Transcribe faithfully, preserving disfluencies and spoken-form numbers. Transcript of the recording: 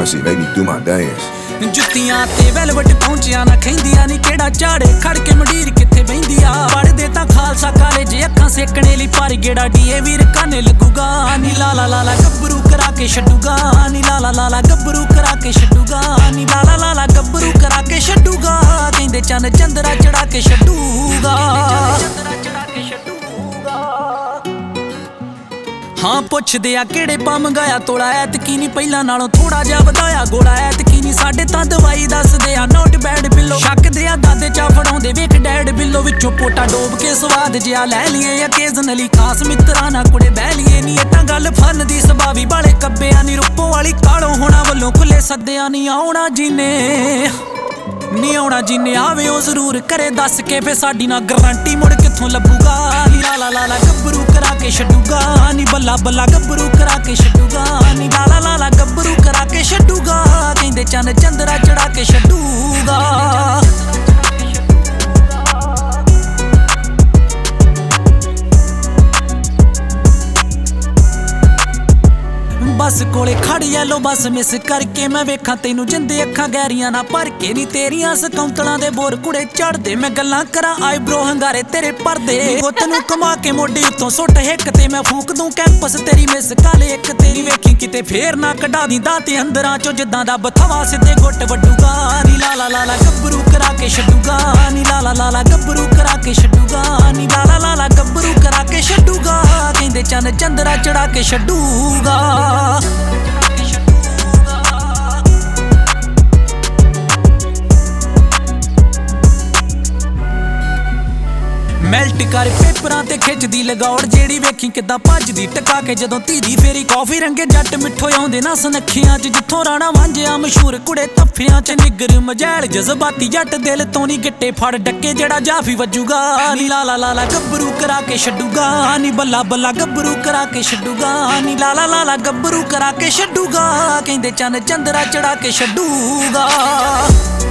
bounce it, make me do my dance. ਜੁੱਤੀਆਂ ਤੇ velvet ਪਹੁੰਚਿਆ ਨਾ ਖੈਂਦੀਆਂ ਨੀ ਕਿਹੜਾ ਝਾੜੇ ਖੜ ਕੇ ਮੰਡੀਰ ਕਿੱਥੇ ਬੈਂਦੀ ਆ ਪੜਦੇ ਤਾਂ ਖਾਲਸਾ ਕਾਲਜ ਅੱਖਾਂ ਸੇਕਣੇ ਲਈ ਪਰ ਗੇੜਾ ਡੀਏ ਵੀਰ ਕਾਨੇ ਲੱਗੂਗਾ ਨੀ ਲਾਲਾ ਲਾਲਾ ਗੱਭਰੂ ਕਰਾ ਕੇ ਛੱਡੂਗਾ ਨੀ ਲਾਲਾ ਲਾਲਾ ਗੱਭਰੂ ਕਰਾ ਕੇ ਛੱਡੂਗਾ ਨੀ ਲਾਲਾ ਲਾਲਾ ਗੱਭਰੂ ਕਰਾ ਕੇ ਛੱਡੂਗਾ ਕਹਿੰਦੇ ਚੰਨ ਚੰਦਰਾ ਚੜਾ ਕੇ ਛੱਡੂਗਾ ਹਾਂ ਪੁੱਛਦੇ ਆ ਕਿਹੜੇ ਪਾ ਮੰਗਾਇਆ ਤੋਲਾ ਐਤਕੀ ਨੀ ਪਹਿਲਾਂ ਨਾਲੋਂ ਥੋੜਾ ਜਿਹਾ ਵਧਾਇਆ ਗੋਲਾ ਐਤਕੀ ਨੀ ਸਾਡੇ ਤਾਂ ਦਵਾਈ ਦੱਸਦੇ ਆ ਨੋਟ ਬੈਡ ਬਿੱਲੋ ਛੱਕਦੇ ਆ ਦਾਦੇ ਚਾ ਫੜਾਉਂਦੇ ਵੇਖ ਡੈਡ ਬਿੱਲੋ ਵਿੱਚੋਂ ਪੋਟਾ ਡੋਬ ਕੇ ਸਵਾਦ ਜਿਆ ਲੈ ਲਈਏ ਅਕੇਜ਼ਨਲੀ ਖਾਸ ਮਿੱਤਰਾਂ ਨਾਲ ਕੁੜੇ ਬਹਿ ਲਈਏ ਨੀ ਇਹ ਤਾਂ ਗੱਲ ਫਨ ਦੀ ਸਬਾਵੀ ਬਾਲੇ ਕੱਬਿਆਂ ਨੀ ਰੁੱਪੋ ਵਾਲੀ ਕਾਲੋਂ ਹੋਣਾ ਵੱਲੋਂ ਖੁੱਲੇ ਸੱਦਿਆਂ ਨੀ ਆਉਣਾ ਜਿਨੇ ਨੀ ਆਉਣਾ ਜਿਨੇ ਆਵੇ ਉਹ ਜ਼ਰੂਰ ਕਰੇ ਦੱਸ ਕੇ ਫੇ ਸਾਡੀ ਨਾ ਗਰੰਟੀ ਮੁੜ ਕਿੱਥੋਂ ਲੱਭੂਗਾ ਨੀ ਲਾਲਾ ਲਾਲਾ ਗੱਭਰੂ ਕਰਾ ਕੇ ਛੱਡੂਗਾ ਨੀ ਬੱਲਾ ਬੱਲਾ ਗੱਭਰੂ ਕਰਾ ਕੇ ਛੱਡੂਗਾ ਨੀ ਲਾਲਾ ਲਾਲਾ ਗੱਭਰੂ ਕਰਾ ਕੇ ਛੱਡੂਗਾ ਕਹਿੰਦੇ ਚੰਨ ਚੰਦਰਾ ਚੜਾ ਕੇ ਛੱਡੂਗਾ ਬਸ ਕੋਲੇ ਖੜ ਯੈਲੋ ਬਸ ਮਿਸ ਕਰਕੇ ਮੈਂ ਵੇਖਾਂ ਤੈਨੂੰ ਜਿੰਦੇ ਅੱਖਾਂ ਗਹਿਰੀਆਂ ਨਾ ਭਰ ਕੇ ਨੀ ਤੇਰੀਆਂ ਸਕੌਂਤਲਾਂ ਦੇ ਬੋਰ ਕੁੜੇ ਚੜਦੇ ਮੈਂ ਗੱਲਾਂ ਕਰਾਂ ਆਈਬ੍ਰੋ ਹੰਗਾਰੇ ਤੇਰੇ ਪਰਦੇ ਗੁੱਤ ਨੂੰ ਕਮਾ ਕੇ ਮੋਢੇ ਉੱਤੋਂ ਸੁੱਟ ਹਿੱਕ ਤੇ ਮੈਂ ਫੂਕ ਦੂੰ ਕੈਂਪਸ ਤੇਰੀ ਮਿਸ ਕਾਲੇ ਇੱਕ ਤੇਰੀ ਵੇਖੀ ਕਿਤੇ ਫੇਰ ਨਾ ਕਢਾ ਦੀ ਦਾਤੇ ਅੰਦਰਾਂ ਚੋਂ ਜਿੱਦਾਂ ਦਾ ਬਥਵਾ ਸਿੱਧੇ ਗੁੱਟ ਵੱਡੂਗਾ ਨੀ ਲਾਲਾ ਲਾਲਾ ਗੱਭਰੂ ਕਰਾ ਕੇ ਛੱਡੂਗਾ ਨੀ ਲਾਲਾ ਲਾਲਾ ਗੱਭਰੂ ਕਰਾ ਕੇ ਛੱਡੂਗਾ ਨੀ ਲਾਲਾ ਲਾਲਾ ਗੱਭਰੂ ਕਰਾ ਕੇ ਛੱਡੂਗਾ ਕਹਿੰਦੇ ਚੰਨ ਚੰਦਰਾ ਚੜਾ ਕੇ ਛੱਡੂਗਾ ਮੈਲਟ ਕਰ ਪੇਪਰਾਂ ਤੇ ਖਿੱਚਦੀ ਲਗਾਉੜ ਜਿਹੜੀ ਵੇਖੀ ਕਿੱਦਾਂ ਭੱਜਦੀ ਟਕਾ ਕੇ ਜਦੋਂ ਧੀ ਦੀ ਫੇਰੀ ਕਾਫੀ ਰੰਗੇ ਜੱਟ ਮਿੱਠੋ ਆਉਂਦੇ ਨਾ ਸੁਨੱਖੀਆਂ ਚ ਜਿੱਥੋਂ ਰਾਣਾ ਵਾਂਝਿਆ ਮਸ਼ਹੂਰ ਕੁੜੇ ਤੱਫਿਆਂ ਚ ਨਿੱਗਰ ਮਜੈਲ ਜਜ਼ਬਾਤੀ ਜੱਟ ਦਿਲ ਤੋਂ ਨੀ ਗਿੱਟੇ ਫੜ ਡੱਕੇ ਜਿਹੜਾ ਜਾਫੀ ਵੱਜੂਗਾ ਨੀ ਲਾਲਾ ਲਾਲਾ ਗੱਭਰੂ ਕਰਾ ਕੇ ਛੱਡੂਗਾ ਨੀ ਬੱਲਾ ਬੱਲਾ ਗੱਭਰੂ ਕਰਾ ਕੇ ਛੱਡੂਗਾ ਨੀ ਲਾਲਾ ਲਾਲਾ ਗੱਭਰੂ ਕਰਾ ਕੇ ਛੱਡੂਗਾ ਕਹਿੰਦੇ ਚੰਨ ਚੰਦਰਾ ਚੜਾ ਕੇ ਛੱਡੂਗਾ